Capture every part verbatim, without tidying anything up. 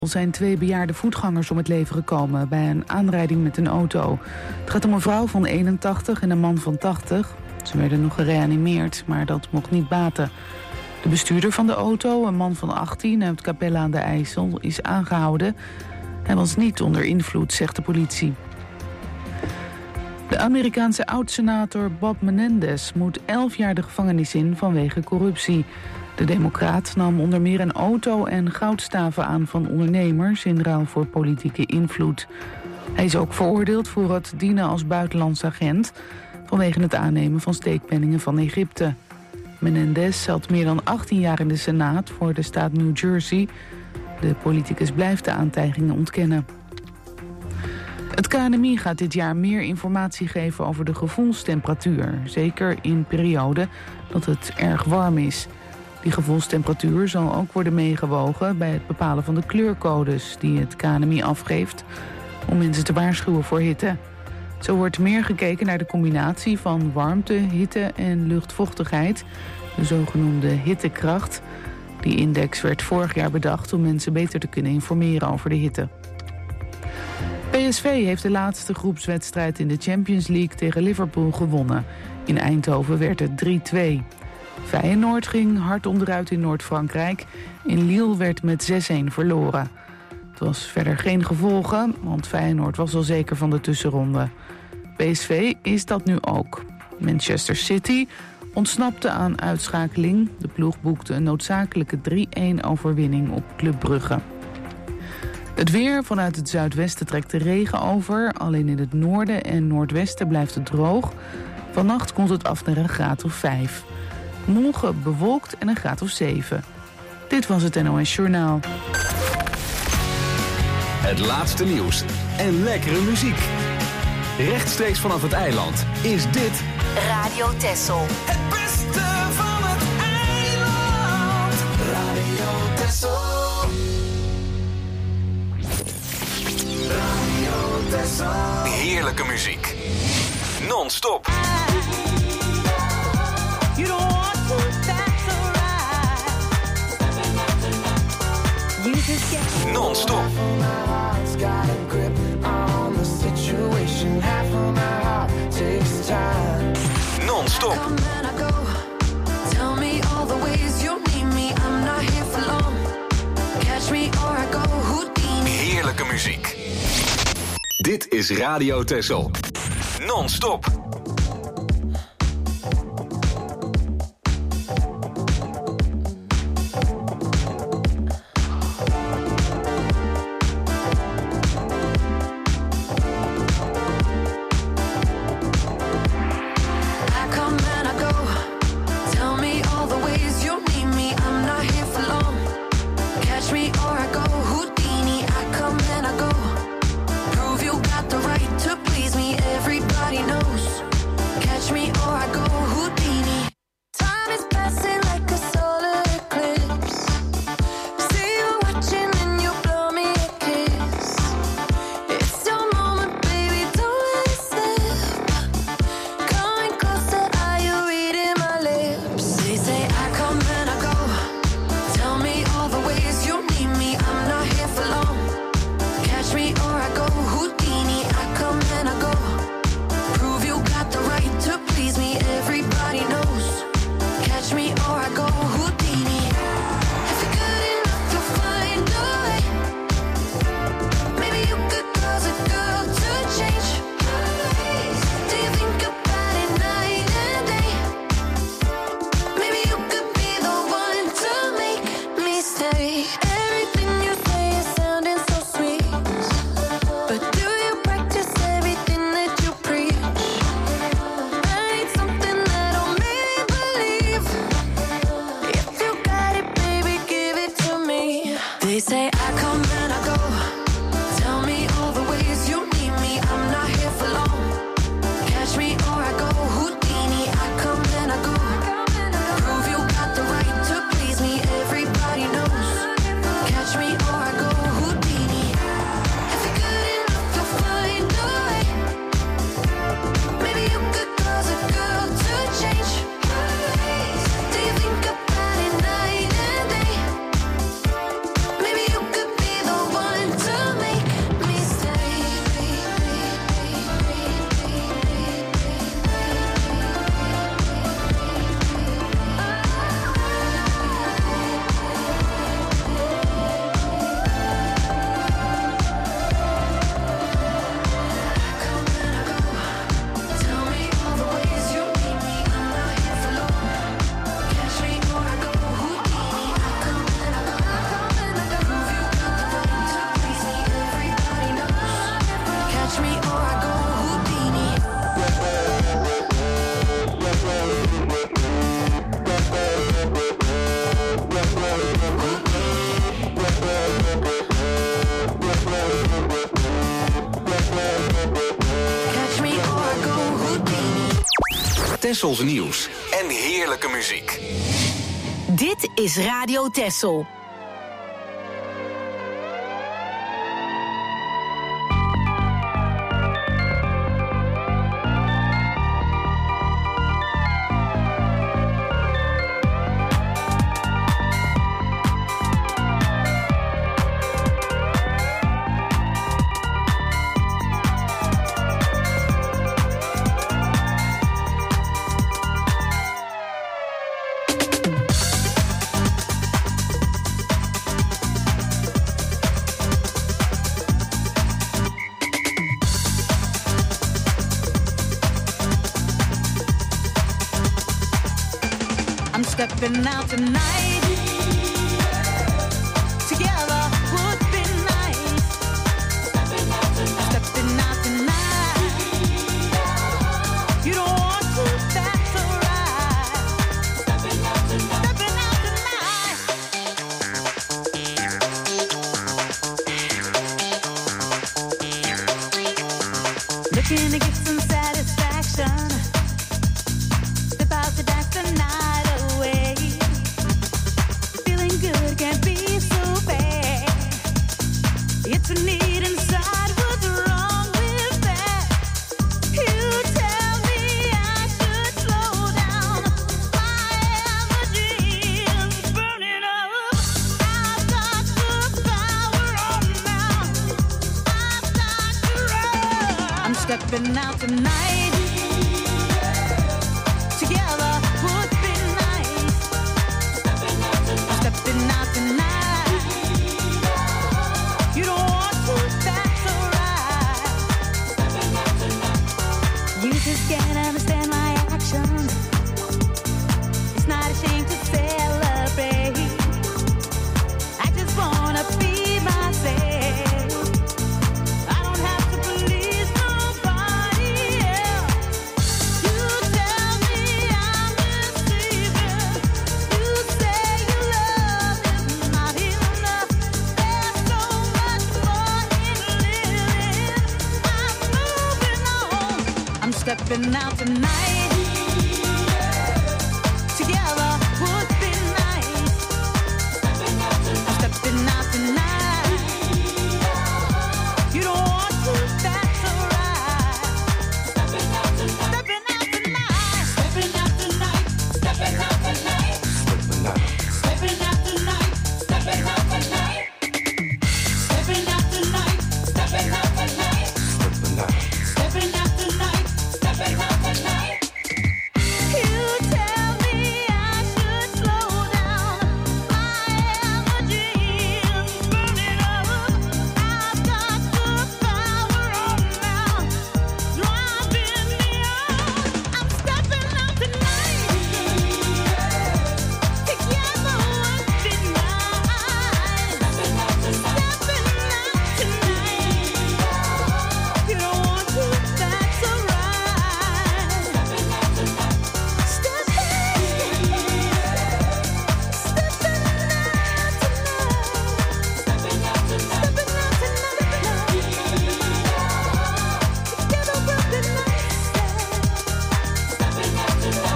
Er zijn twee bejaarde voetgangers om het leven gekomen bij een aanrijding met een auto. Het gaat om een vrouw van eenentachtig en een man van tachtig. Ze werden nog gereanimeerd, maar dat mocht niet baten. De bestuurder van de auto, een man van achttien uit Capelle aan de IJssel, is aangehouden. Hij was niet onder invloed, zegt de politie. De Amerikaanse oud-senator Bob Menendez moet elf jaar de gevangenis in vanwege corruptie. De democraat nam onder meer een auto en goudstaven aan van ondernemers in ruil voor politieke invloed. Hij is ook veroordeeld voor het dienen als buitenlands agent vanwege het aannemen van steekpenningen van Egypte. Menendez zat meer dan achttien jaar in de Senaat voor de staat New Jersey. De politicus blijft de aantijgingen ontkennen. Het K N M I gaat dit jaar meer informatie geven over de gevoelstemperatuur. Zeker in perioden dat het erg warm is. Die gevoelstemperatuur zal ook worden meegewogen bij het bepalen van de kleurcodes die het K N M I afgeeft om mensen te waarschuwen voor hitte. Zo wordt meer gekeken naar de combinatie van warmte, hitte en luchtvochtigheid, de zogenoemde hittekracht. Die index werd vorig jaar bedacht om mensen beter te kunnen informeren over de hitte. P S V heeft de laatste groepswedstrijd in de Champions League tegen Liverpool gewonnen. In Eindhoven werd het drie twee. Feyenoord ging hard onderuit in Noord-Frankrijk. In Lille werd met zes-een verloren. Het was verder geen gevolgen, want Feyenoord was al zeker van de tussenronde. P S V is dat nu ook. Manchester City ontsnapte aan uitschakeling. De ploeg boekte een noodzakelijke drie-een overwinning op Club Brugge. Het weer, vanuit het zuidwesten trekt de regen over. Alleen in het noorden en noordwesten blijft het droog. Vannacht komt het af naar een graad of vijf. Morgen bewolkt en een graad of zeven. Dit was het N O S Journaal. Het laatste nieuws en lekkere muziek. Rechtstreeks vanaf het eiland is dit Radio Texel. Het beste van het eiland. Radio Texel. Radio Texel. heerlijke muziek. Non-stop. You don't want to, that's alright. You just get Non-stop. got a grip on the situation. Half of my heart takes time. Non-stop. Come and I go. Tell me all the ways you need me. I'm not here for long. Catch me or I go Houdini. Heerlijke muziek. Dit is Radio Texel. Non-stop. Maybe you could be the one. Tessels nieuws en heerlijke muziek. Dit is Radio Tessel. Stepping out tonight, together would be nice. Stepping out tonight, stepping out tonight. You don't want to, that's alright. Stepping out tonight, stepping out tonight. Looking to get some satisfaction. Step out to dance tonight. Stepping out tonight, together would be nice. Stepping out tonight, stepping out tonight. You don't want to, that's alright. Stepping out tonight. You just can't understand my action. It's not a shame to celebrate. I just wanna be myself. Stepping out tonight, together would be nice. Stepping out tonight, stepping out tonight. You don't want to, that's alright. Stepping out tonight, stepping out tonight. Stepping out tonight, stepping out tonight. Stepping out tonight, stepping out tonight. Stepping out tonight, stepping out tonight. Stepping out tonight. Stepping out tonight. You tell me I should slow down. My energy is burning up. I've got the power on now, driving me out. I'm stepping out tonight. Together would be nice. Stepping out tonight. You don't want to, that's alright. Stepping out tonight. Stepping, stepping out tonight. Stepping out tonight. Stepping out tonight. Together we'll be nice. Stepping out tonight.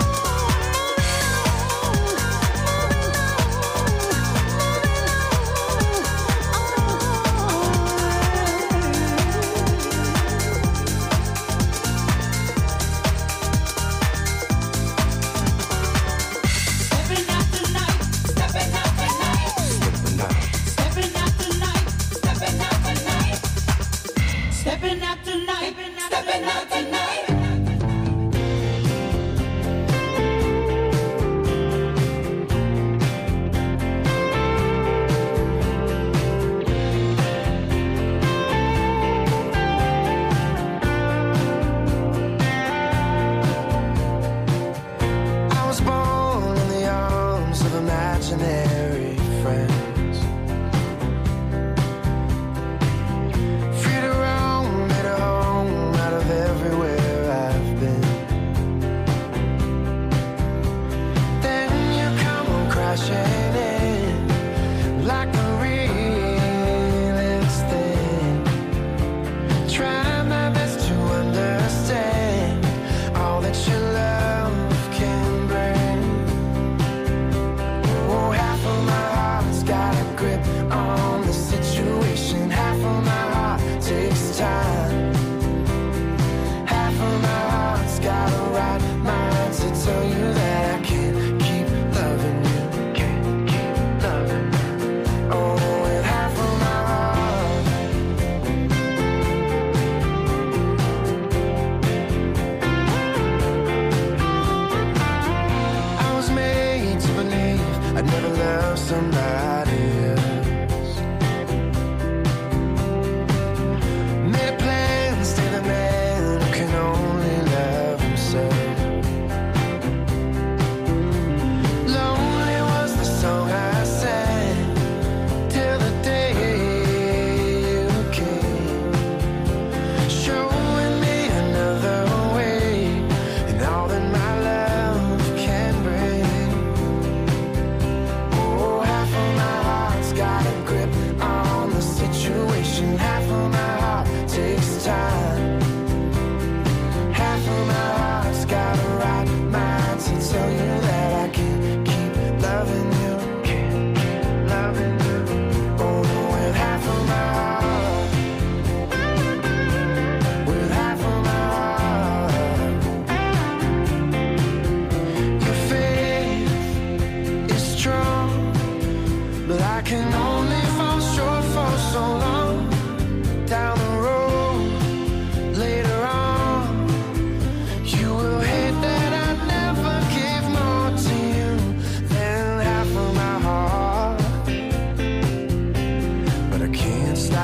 Stepping out tonight, stepping out tonight. Stepping out tonight, stepping out tonight. Stepping out tonight, stepping out tonight. I was born in the arms of imaginary friends. Free to roam, made a home.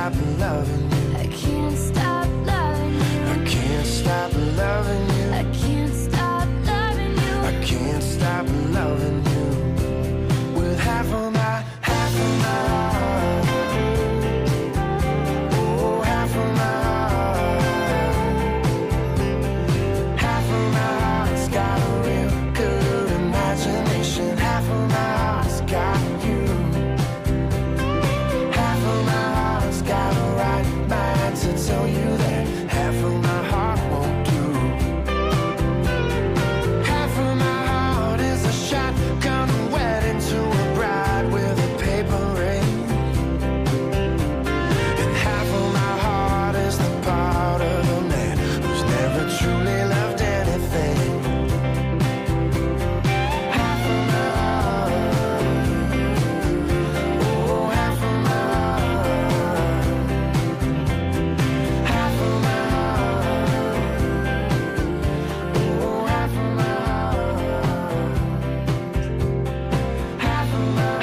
stop loving you. I can't stop loving you. I can't stop loving you. I can't stop loving you. I can't stop loving you. With half of my, half of my heart. Oh, half of my heart. Half of my heart's got a real good imagination. Half of my heart's got you. Half of my heart's got a right mind to tell you that half of my heart won't do. Half of my heart is a shotgun wedding to a bride with a paper ring. And half of my heart is the part of a man who's never truly loved anything. Half of my heart, oh, half of my heart. Half of my heart, oh, half of my heart. Half of my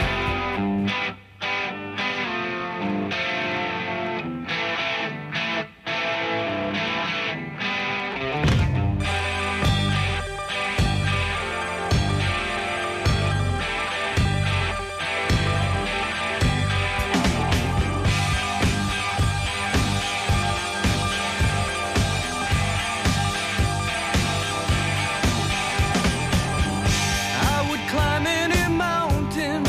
I would climb any mountain,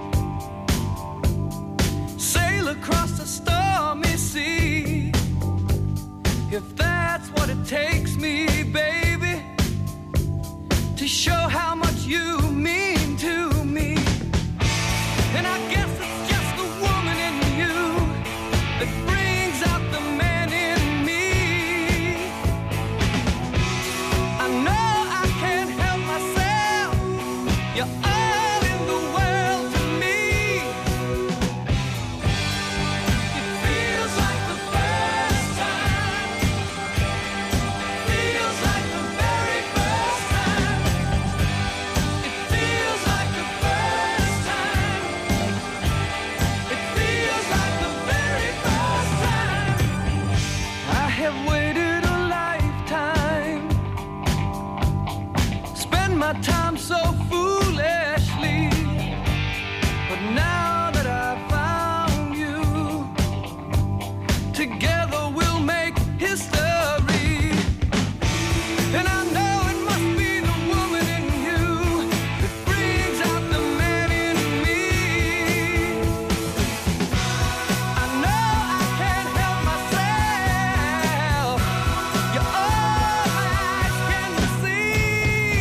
sail across a stormy sea, if that's what it takes me, baby, to show how much you mean to me. And I guess it's just the woman in you that brings out the man in me. I know I can't help myself. You're all in the world to me. It feels like the first time. Feels like the very first time. It feels like the first time. It feels like the very first time. I have waited a lifetime, spend my time so foolishly, but now that I found you, together we'll make history. And I know it must be the woman in you that brings out the man in me. I know I can't help myself. You're all my eyes can see.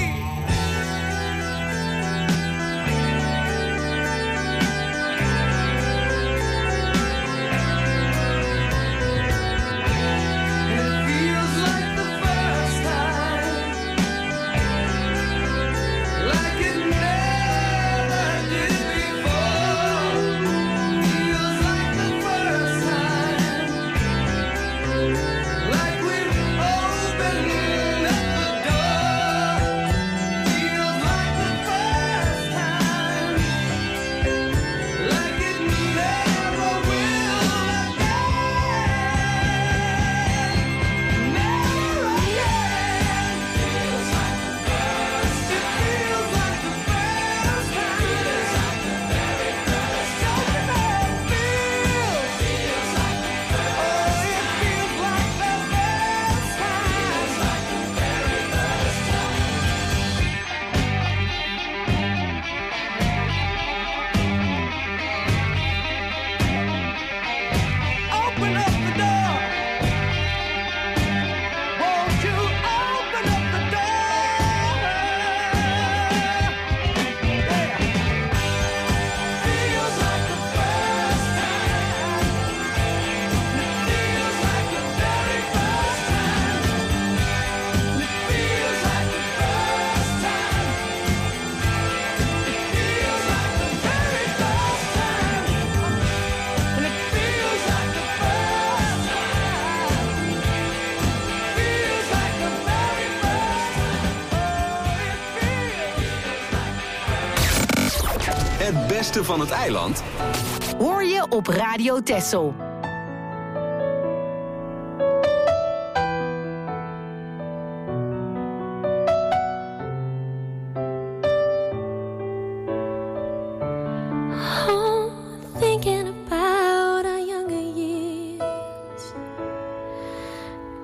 Het beste van het eiland Hoor je op Radio Texel.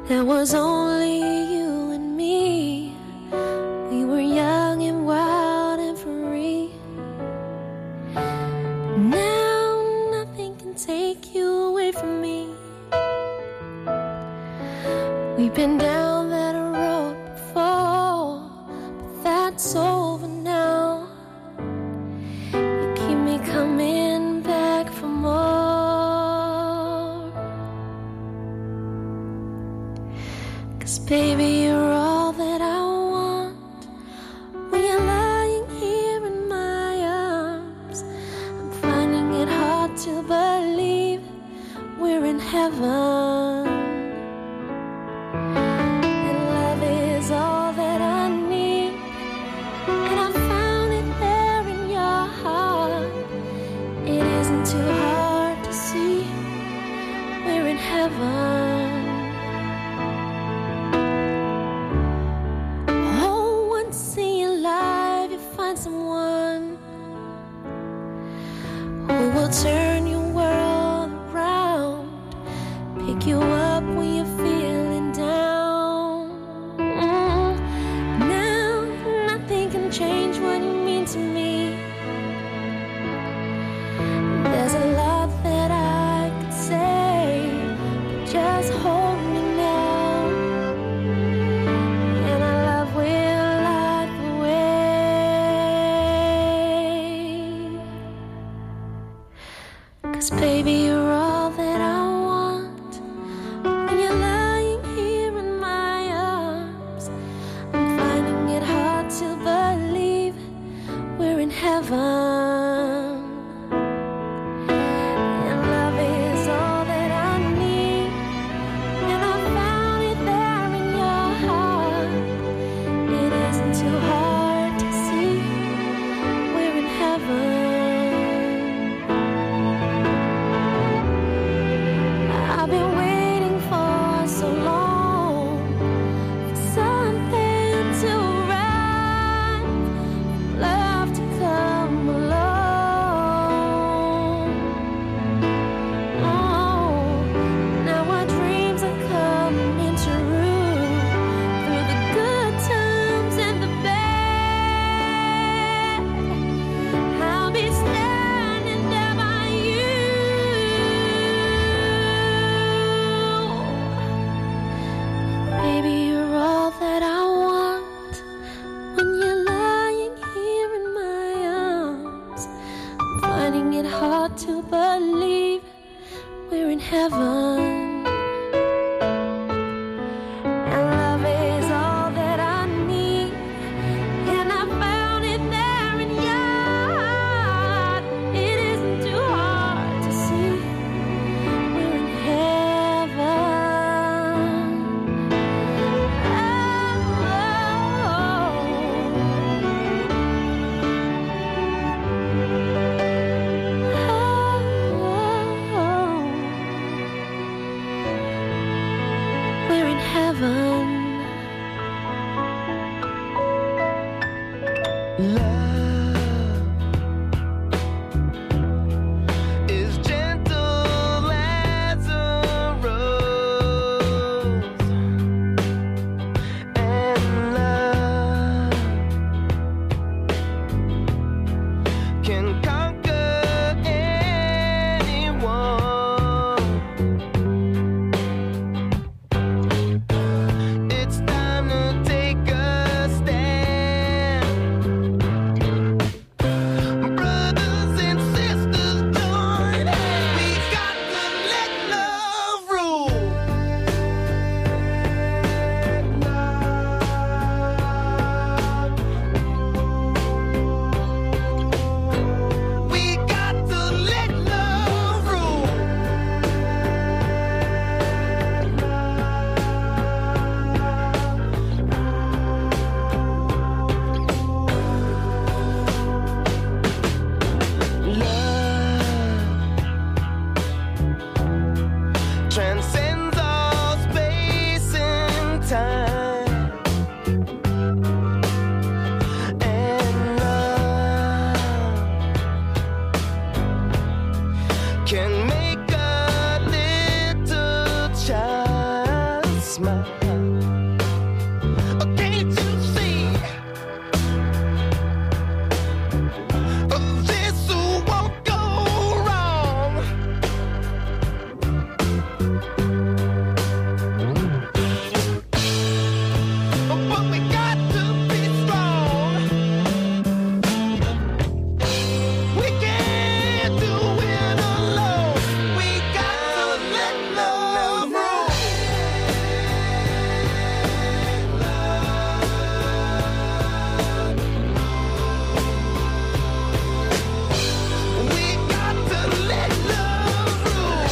there was only you and me. We were young and wild and free. Now nothing can take you away from me. We've been down that road before, but that's over now. You keep me coming back for more. 'Cause baby, you're all that I want. When you're lying here in my arms, I'm finding it hard to believe we're in heaven. And love is all that I need, and I found it there in your heart. It isn't too hard to see we're in heaven. Oh, once in your life you find someone who will turn your world around, pick you up when you're feeling down. Mm. Now nothing can change what you mean to me. There's a lot that I could say, but just hold me now, and our love will light the way. 'Cause baby, you're all that I want. When you're lying here in my arms, I'm finding it hard to believe we're in heaven. And love is all that I need, and I found it there in your heart. It isn't too hard to see we're in heaven. I've been waiting for so long for something to arrive, love to come along. Oh, now our dreams are coming true, through the good times and the bad. I'll be standing there by you. Baby, you're all that I want. When you're lying here in my arms, I'm finding it hard to believe we're in heaven. And love is all that I need, and I found it there in your heart. It isn't too hard to see we're in heaven. We're in heaven. Love is gentle as a rose, and love can conquer anyone. It's time to take a stand. smile. Oh, can't you see? Oh, this won't go wrong. But we got to be strong. We can't do it alone. We got to let love rule. We got to let love rule.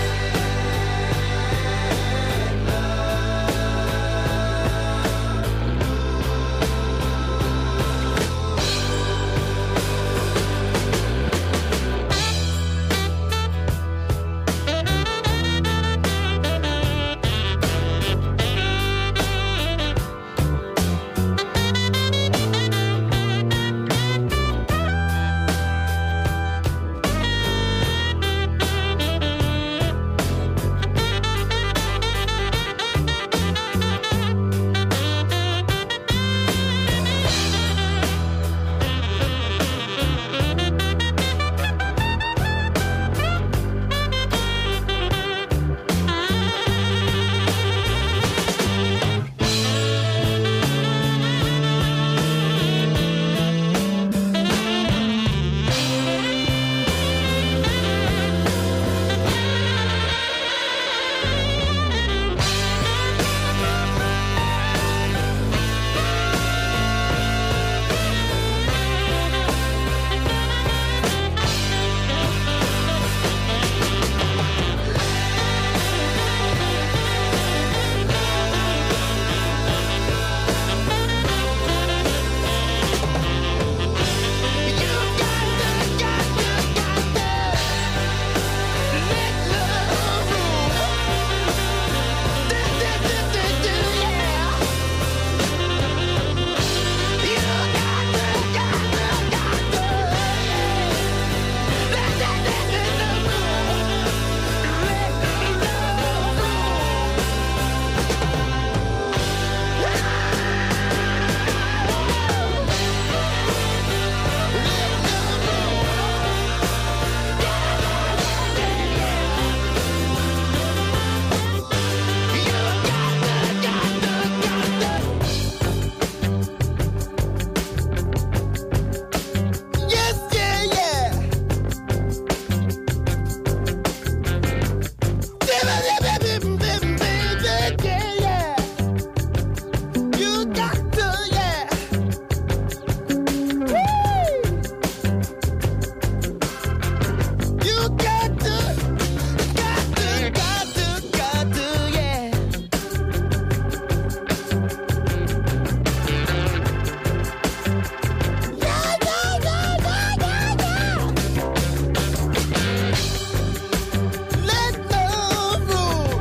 Yes, yeah, yeah. Yeah, yeah. You got to, yeah. Woo! You got to, got to, got to, got to, yeah. Yeah, yeah, yeah, yeah, yeah, yeah. Let love rule.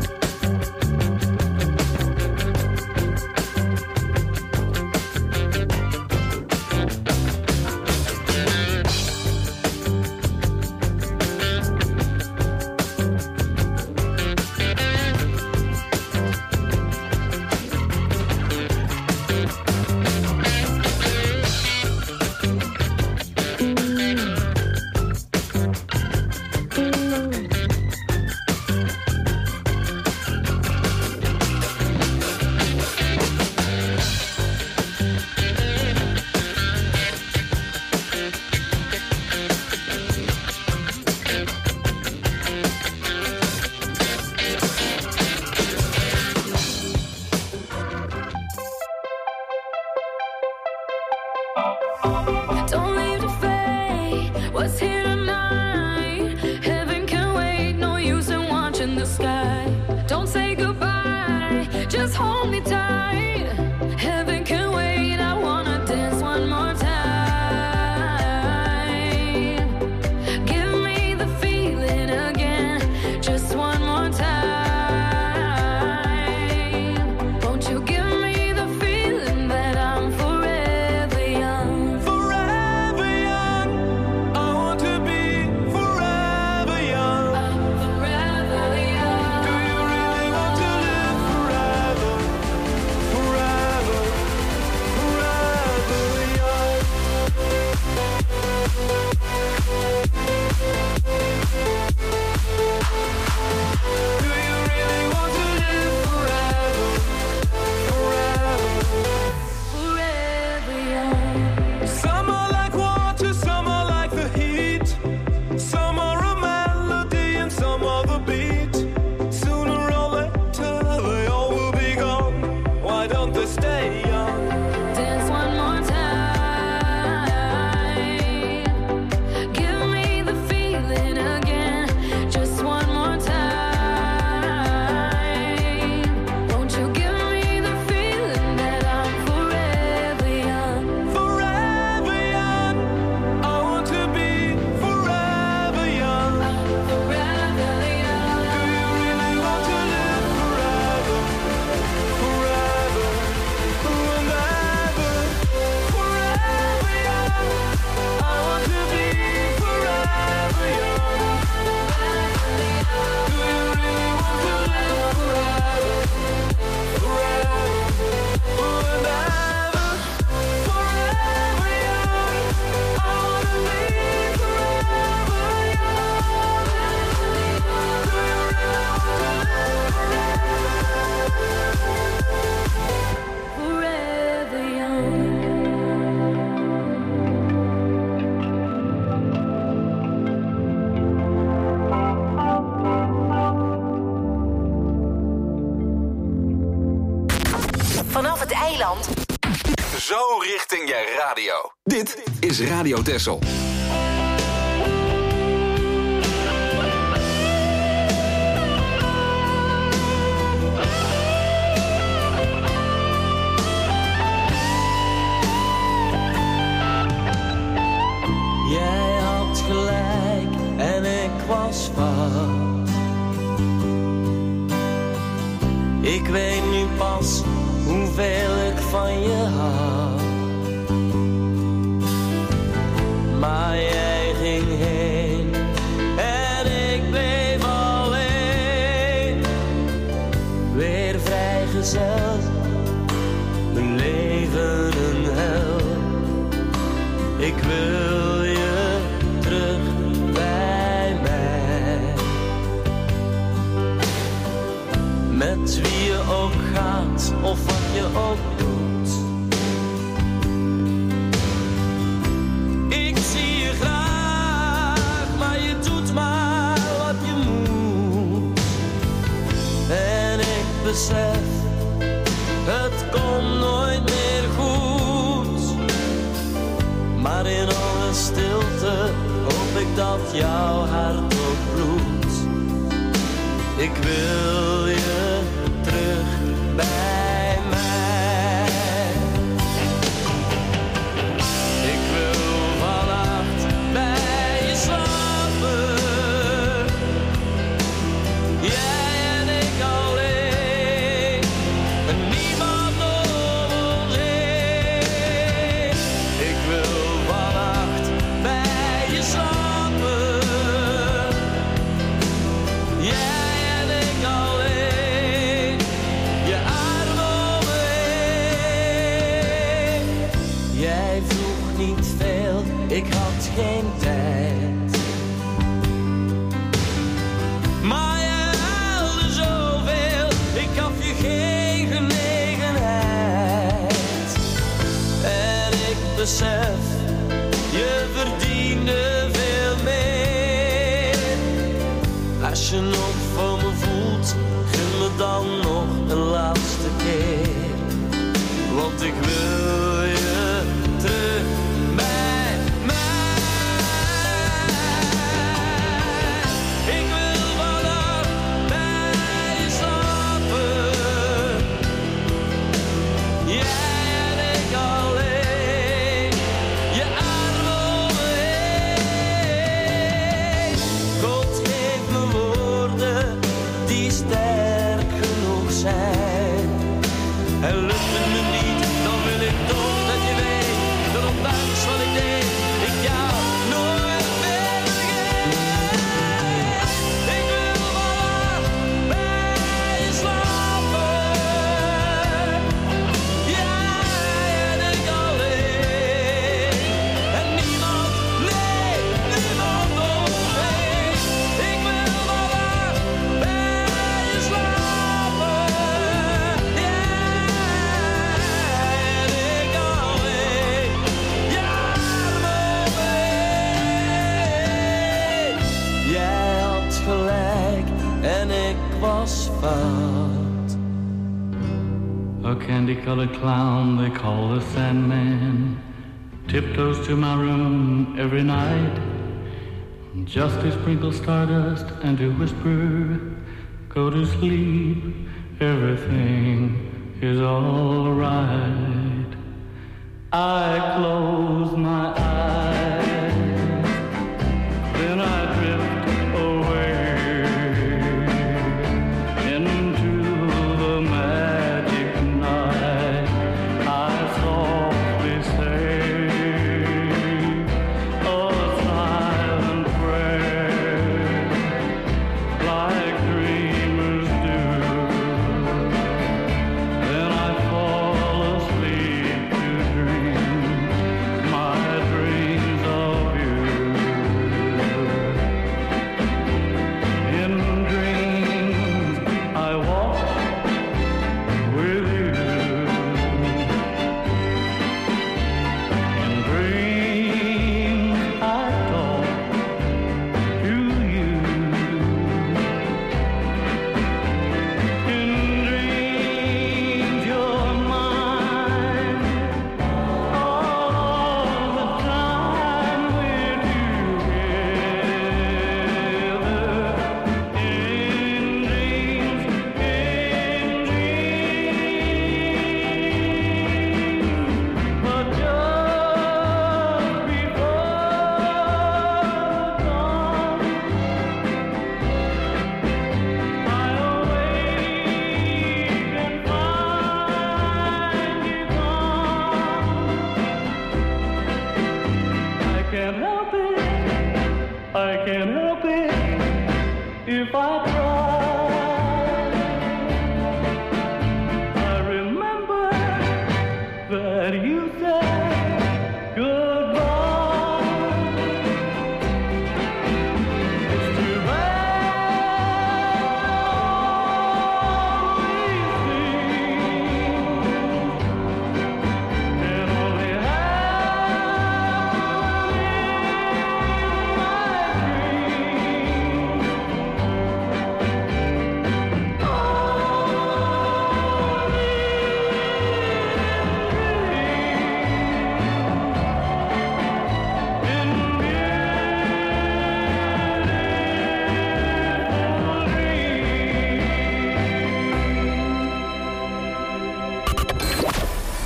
Don't leave the fate. What's here tonight? Heaven can wait. No use in watching the sky. Don't say goodbye. Just hold me tight. Heaven can wait. I wanna dance one more time. Give me the feeling again. Just one more time. Won't you give me the feeling that I'm forever young? Forever young. I want to be forever young. I'm forever young. Do you vanaf het eiland. Zo richting je radio. Dit is Radio Texel. Jij had gelijk en ik was fout. Ik weet nu pas hoeveel ik van je hou. Maar jij ging heen en ik bleef alleen. Weer vrijgezel, mijn leven een hel. Ik wil je terug bij mij. Met wie je ook gaat of wat je ook doet. Ik zie je graag, maar je doet maar wat je moet. En ik besef, het komt nooit meer goed. Maar in alle stilte hoop ik dat jouw hart ook bloedt. Ik wil je terug bij mij. Ik wil vannacht bij je slapen. Jij en ik alleen. En niemand om ons heen. Ik wil vannacht bij je slapen. Jij ik had geen tijd. Maar je huilde zoveel, ik gaf je geen genegenheid. En ik besef, je verdiende veel meer. Als je nog voor me voelt, gun me dan nog een laatste keer. Want ik wil je terug bij mij. Ik wil vannacht bij je slapen. Jij en ik alleen. Je armen om me heen. God geeft me woorden die sterk genoeg zijn. En lukt het me niet, dan wil ik toch dat je weet dat ondanks wat ik deed, ik jou nooit meer vergeet. Ik wil vannacht bij je slapen. Jij en ik alleen. En niemand, nee, niemand om ons heen. Ik wil vannacht bij je slapen. Was fout. A candy-colored clown they call the Sandman tiptoes to my room every night, just to sprinkle stardust and to whisper, go to sleep, everything is all right. I close my eyes, then I drift away into the magic night. I softly say a silent prayer, like dreamers do. Then I fall asleep to dream my dreams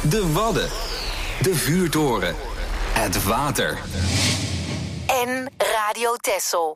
De Wadden. De vuurtoren. Het water. En Radio Texel.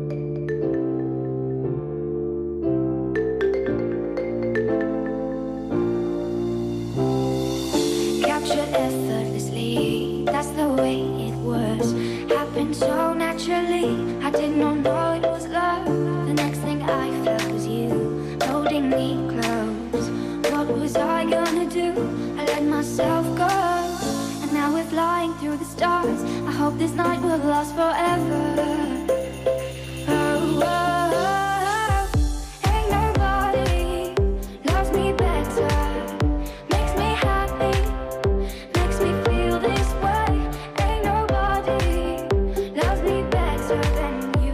Captured effortlessly, that's the way it was. Happened so naturally, I did not know it was love. The next thing I felt was you, holding me close. What was I gonna do? I let myself go, and now we're flying through the stars. I hope this night will last forever. Oh, oh, oh. Ain't nobody loves me better. Makes me happy, makes me feel this way. Ain't nobody loves me better than you.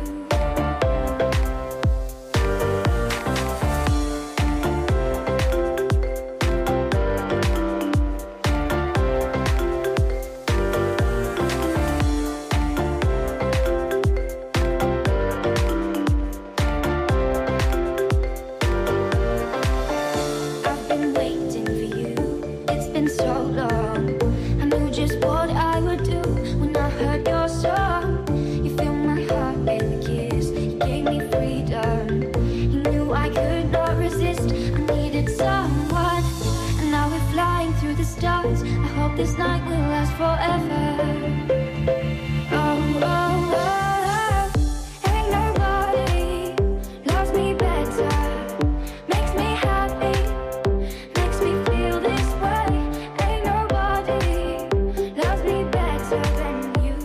I've been waiting for you, it's been so long. I knew just what I would do when I heard your song. You filled my heart with a kiss, you gave me freedom. You knew I could not resist, I needed someone. And now we're flying through the stars. I hope this night will last forever. Oh, oh, oh. Ain't nobody loves me better. Makes me happy, makes me feel this way. Ain't nobody loves me better than you.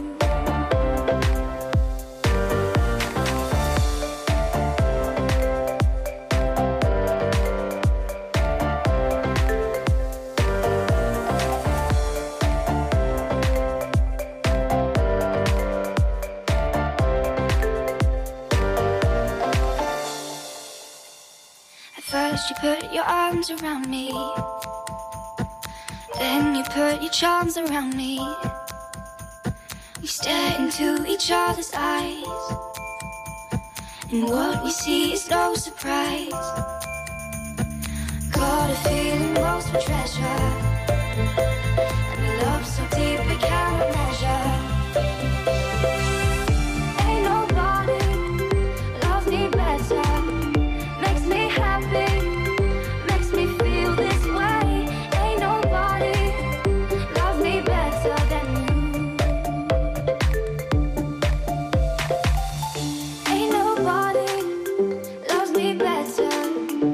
At first you put your arms around me, then you put your charms around me. We stare into each other's eyes, and what we see is no surprise. Got a feeling lost for treasure, and a love so deep we cannot measure. Ain't nobody loves me better. Makes me happy, makes me feel this way. Ain't nobody loves me better than you. Ain't nobody loves me better.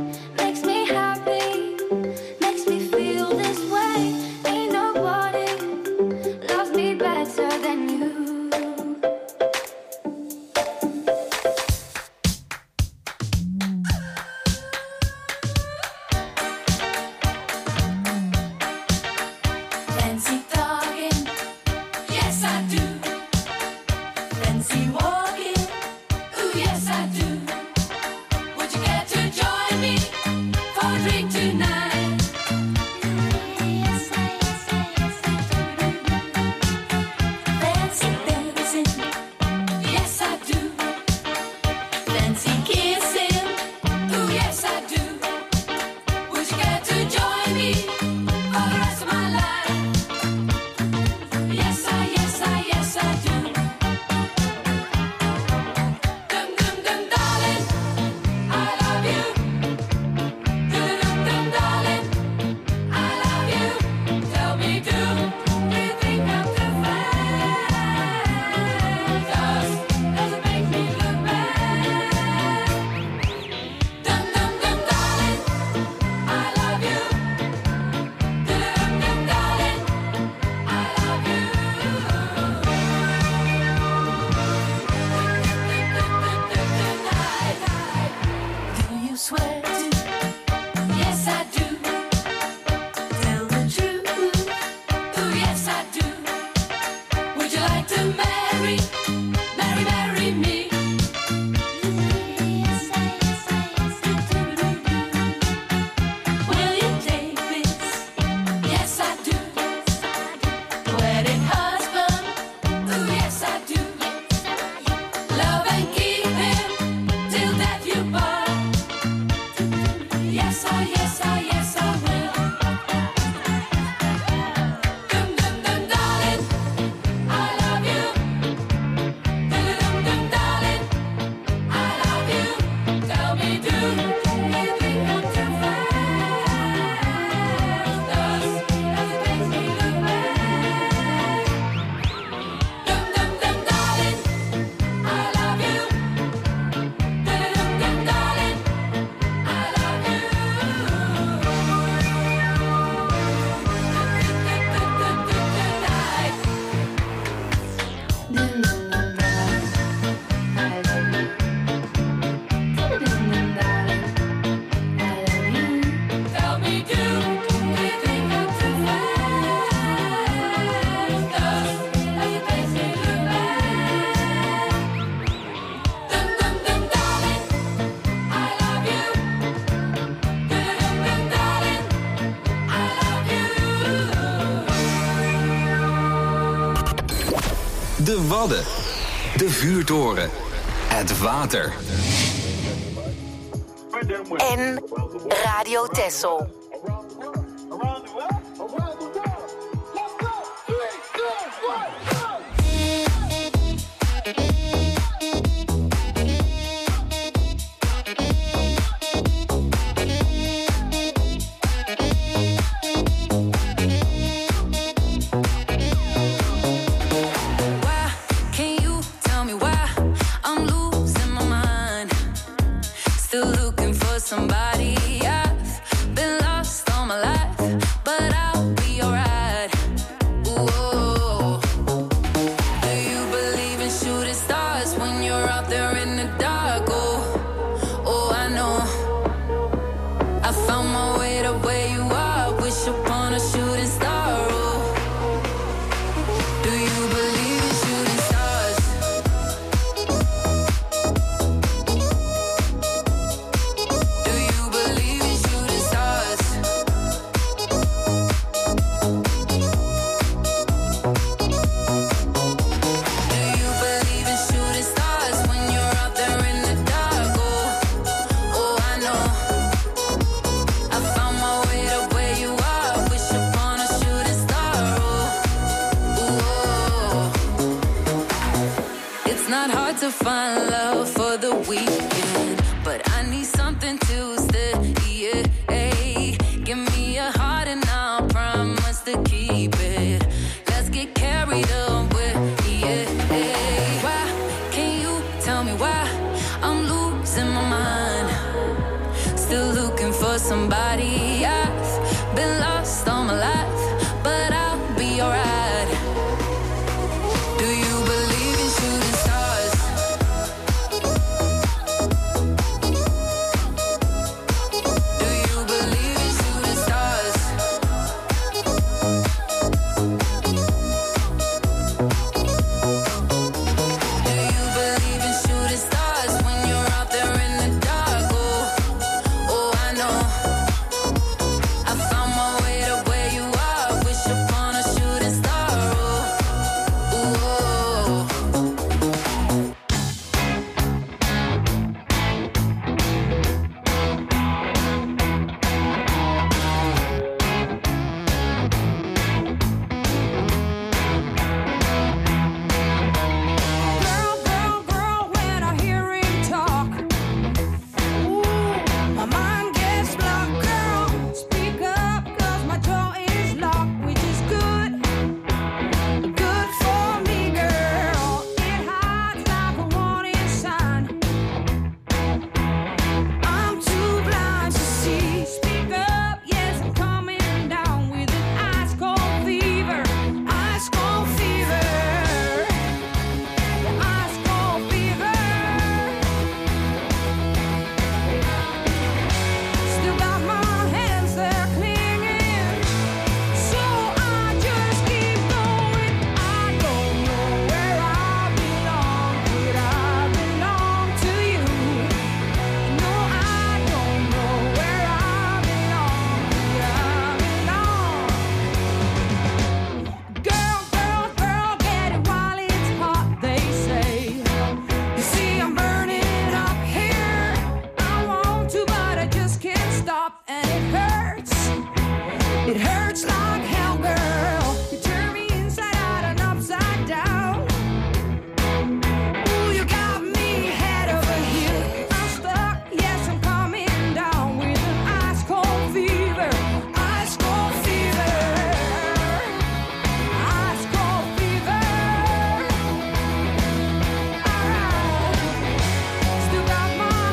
De Wadden. De vuurtoren. Het water. En Radio Texel. Somebody, I've been lost all my life, but I'll be alright. Ooh, do you believe in shooting stars when you're out there in the dark? Oh, oh, I know. I found my way to where you are. Wish upon a shooting star. Oh, do you believe in shooting stars? To find love for the weekend, but I need something to steady it. Hey, give me a heart and I'll promise to keep it. Let's get carried away. Yeah, hey. Why can you tell me why I'm losing my mind? Still looking for somebody. I've been lost all my life, but I'll be alright. Do you believe in shooting stars?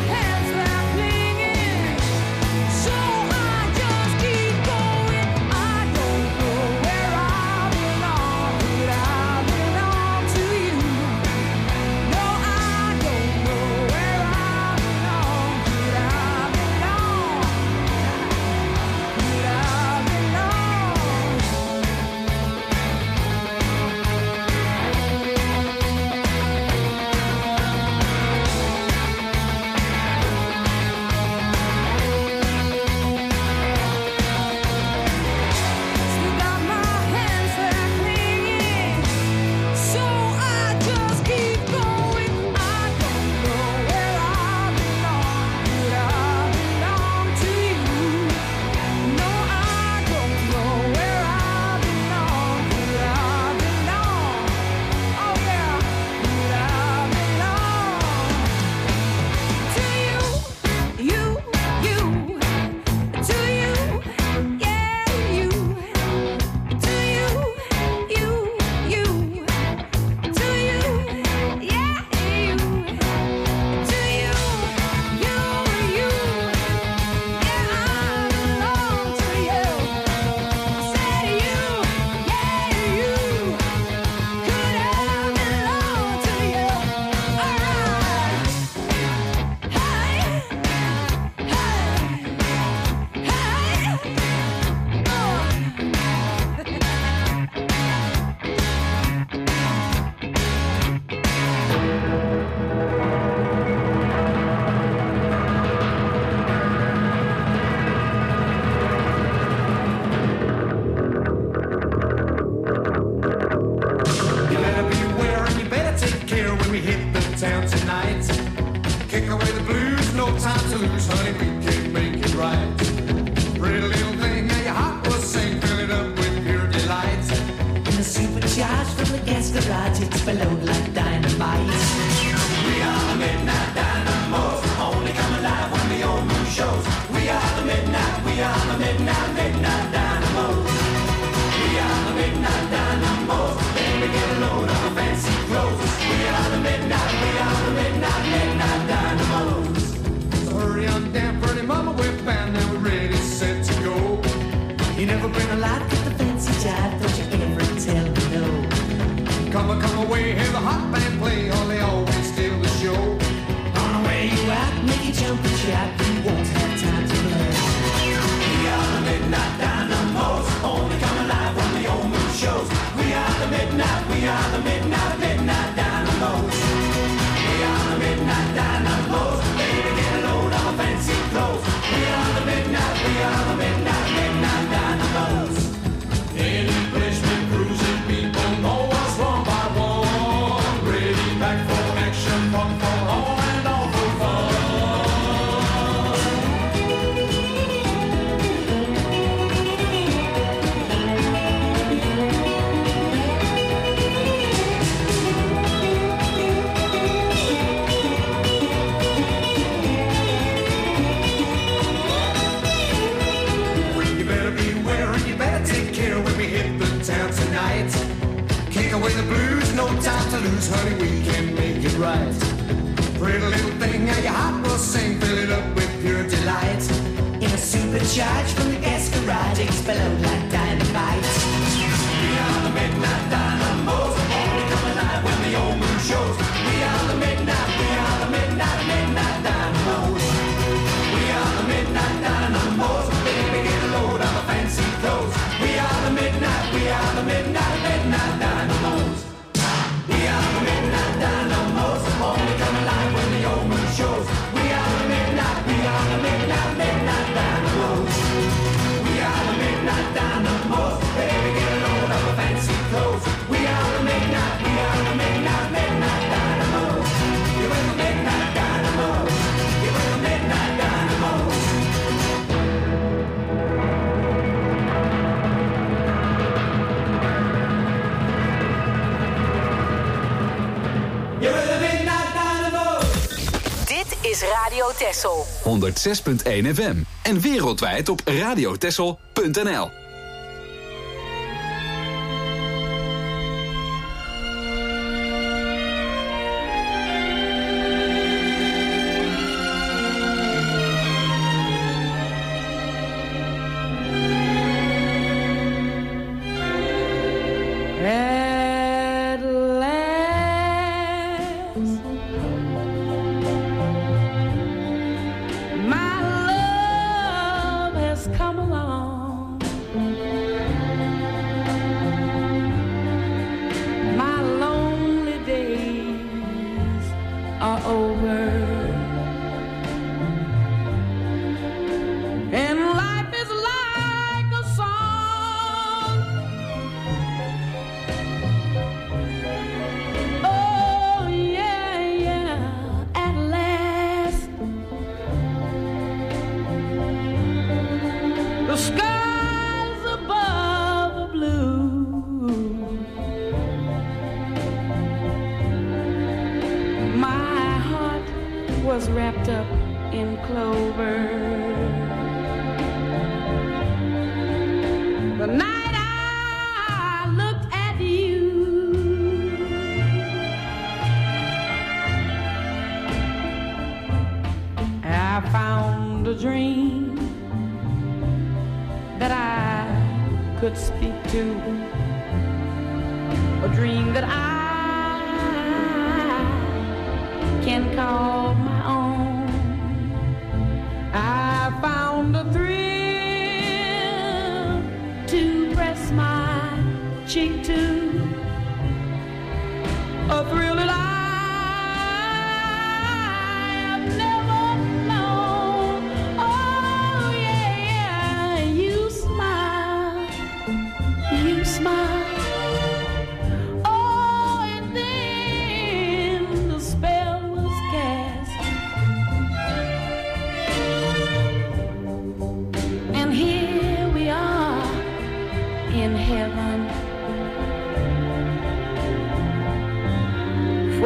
I We are the midnight, midnight dynamos. We are the midnight dynamos. Baby, get a load of our fancy clothes. We are the midnight, we are the midnight, midnight dynamos. So hurry on down, pretty mama, we're bound and we're ready, set to go. You never bring a light, get the fancy jive, don't you ever tell me no. Come on, come away, hear the hot band play, or they always steal the show. On the way you out, make you jump and shout, you won't have time to learn. We are the midnight dynamos, only come alive when the old moon shows. We are the midnight, we are the midnight, midnight dynamos. We are the midnight dynamos, baby get a load of our fancy clothes. We are the midnight, we are the midnight, midnight dynamos. In Englishman cruising, people know us one by one. Ready back for action, pump for all and all for fun. You better beware and you better take care when we hit the town tonight. Kick away the blues, no time to lose, honey, we can make it right. Pretty little thing, now your heart will sing, fill it up with pure delight. In a supercharge from the gas garage, explode like dynamite. We are the midnight dynamos, only come alive when the old moon shows. We are the midnight, we are the midnight, midnight dynamos. We are the midnight dynamos, baby get a load of our fancy clothes. We are the midnight, we are the midnight, midnight dynamos. We are the midnight dynamos, only come alive when the old moon shows. We are the midnight, we are the midnight, midnight dynamos. We are the midnight dynamos, baby get a load of our fancy clothes. We are the midnight, we are the midnight, midnight dynamos. You are the midnight dynamos. You are the midnight dynamos. Dit is Radio Texel. honderdzes punt één F M. En wereldwijd op radiotexel punt n l. At last, my love has come along. My lonely days are over, and life is like a song. Oh yeah, yeah, at last the skies above are blue. My heart was wrapped up in clover. The night I looked at you, I found a dream that I could speak to, a dream that I can call my own. I found a thrill to press my cheek to, a thrill that I have never known. Oh yeah, yeah, you smile, you smile. Oh, and then the spell was cast, and here we are in heaven.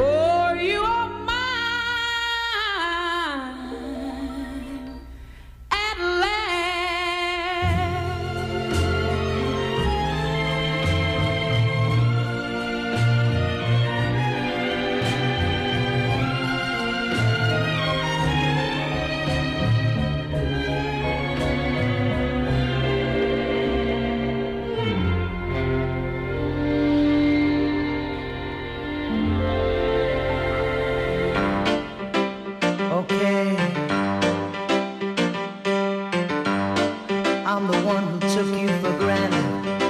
I'm the one who took you for granted.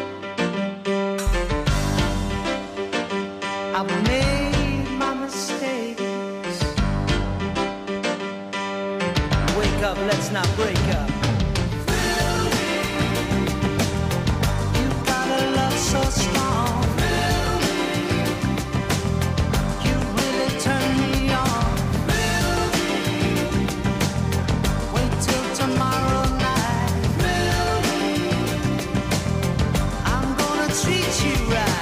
I've made my mistakes. Wake up, let's not break up. You got a love so strong. You really turn me on. Wait till tomorrow night. I'm gonna treat you right.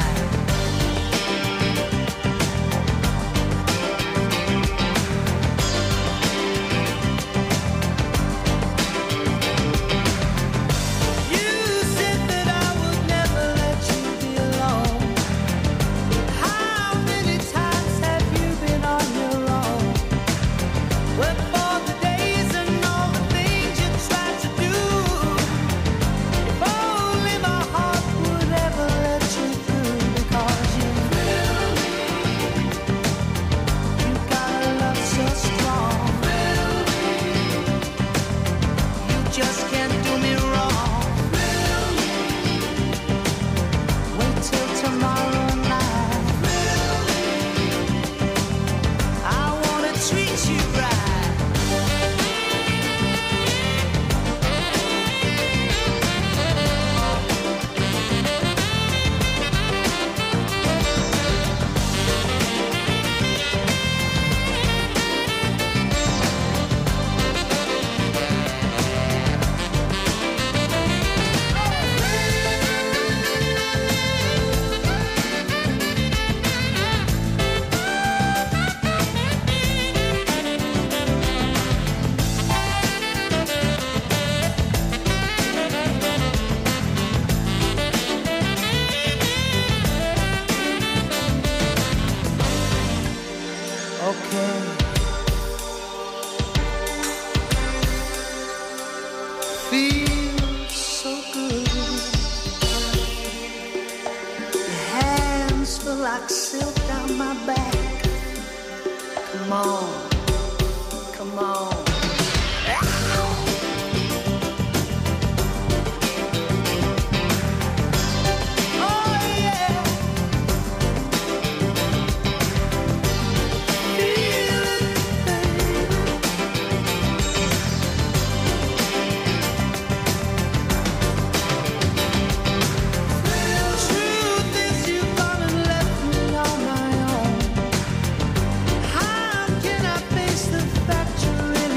Just can't do me wrong. Wait till tomorrow night. I wanna treat you right. Okay. Feels so good. Your hands feel like silk down my back. Come on, come on. How can I face the fact you're in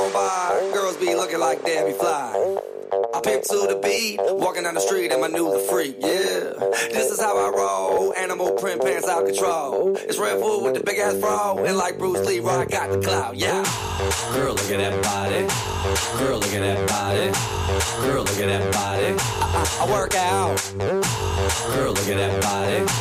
on by, girls be looking like Debbie Fly. I pimp to the beat, walking down the street and my new the freak, yeah. This is how I roll, animal print pants out control. It's Red Bull with the big ass fro, and like Bruce Lee, I got the clout, yeah. Girl, look at that body. Girl, look at that body. Girl, look at that body. I, I, I work out. Girl, look at that body.